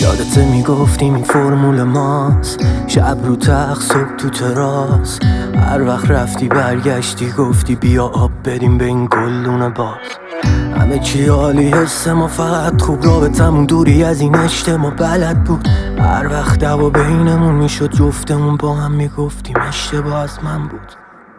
یادت میگفتیم این فرمول ماست، شب رو تخت صبح تو تراس. هر وقت رفتی برگشتی گفتی بیا آب بریم به این گلدون باز. همه چی عالی، حس ما فقط خوب، رابطمون دوری از این اجتماع بلد بود. هر وقت دعوا بینمون میشد جفتمون با هم میگفتیم اشتباه از من بود.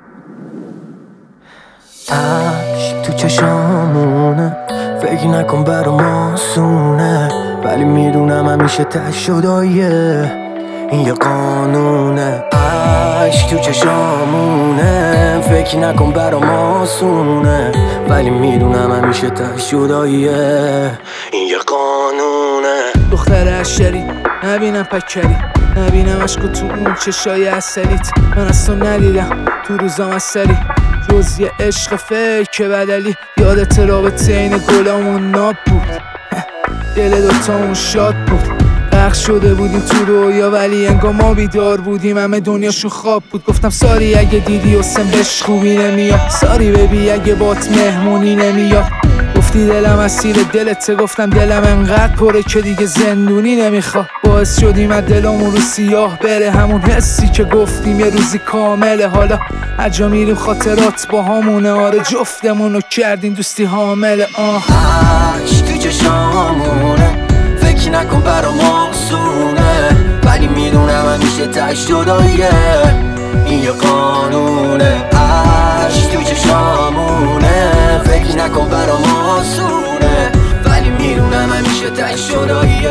عشق تو چشامونه، فکر نکن برام آسونه، ولی میدونم همیشه ته شداییه، این یه قانونه. عشق تو چشامونه، فکر نکن برام آسونه، ولی میدونم همیشه ته شداییه، این یه قانونه. دختر عشری نبینم پکری، نبینم عشق تو اون چشای اصلیت. من از تو ندیدم تو روزام اثری، جز یه عشق فیک بدلی. یادت رابطه این گلامون ناب بود، دل دوتامون شاد بود. غرق شده بودیم تو رویا ولی انگار ما بیدار بودیم، همه دنیاشون خواب بود. گفتم ساری اگه دیدی حسن بهش خوبی نمیاد، ساری ببی اگه بات مهمونی نمیاد. گفتی دلم اسیر دلته، گفتم دلم انقدر پره که دیگه زندونی نمیخواد. باعث شدیم از دلمون رو سیاه بره همون حسی که گفتیم یه روزی کامله. حالا هرجا میریم خاطرات با همونه، آره جفتمونو کردیم دوستی حامله. عشق تو چشامونه، فکر نکن برام آسونه، ولی میدونم همیشه تش جداییه، این یه قانونه. عشق تو چشامونه، فکر نکن برام آسونه، ولی میدونم همیشه تش جداییه.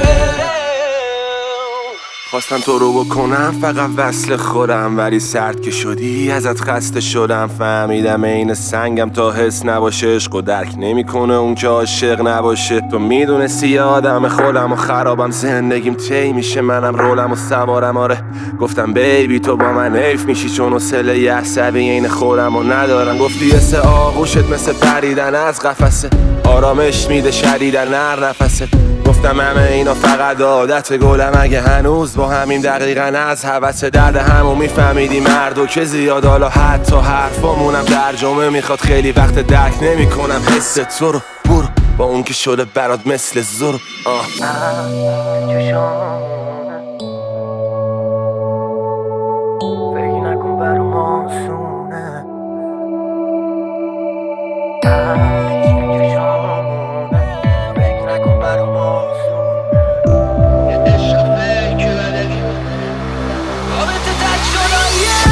خواستم تو رو بکنم فقط وصل خودم، ولی سرد که شدی ازت خسته شدم. فهمیدم این سنگم تا حس نباشه، عشق و درک نمیکنه اون که عاشق نباشه. تو میدونستی یه آدم خودم و خرابم، زندگیم طی میشه منم رولم و سوارم. آره گفتم بیبی تو با من حیف میشی، چون حوصله یه عصبی این خودم و ندارم. گفتی مثل آغوشت مثل پریدن از قفسه، آرامش میده شدیدن هر نفسه. گفتم همه اینا فقط عادت گلم، اگه هنوز با همین دقیقاً از هوس درد همو میفهمیدی مردو که زیاد. حالا حتی حرفامونم ترجمه میخواد، خیلی وقت درک نمیکنم حس تو رو. برو با اون که شده برات مثل زورو. فکر نکن برام آسونه، فکر نکن برام آسونه، یه عشق فیک بدلی، رابطه تک شداییه.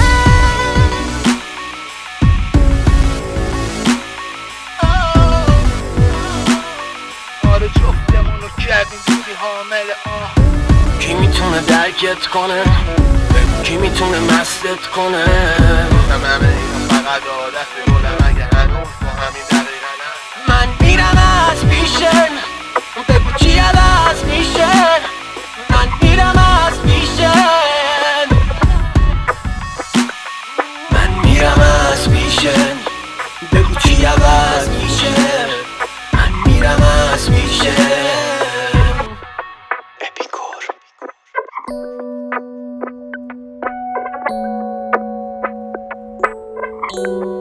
آره جفتمونو کردیم دوستی حامله. کی میتونه درکت کنه، کی میتونه مستت کنه. گفتم همه اینا فقط عادت گلم، اگه هنوز با همین دقیقاً من میرم از پیشن، بگو چی عوض میشه. من میرم از پیشن، من میرم از پیشن، بگو چی عوض میشه. من میرم از پیشن. اپیکور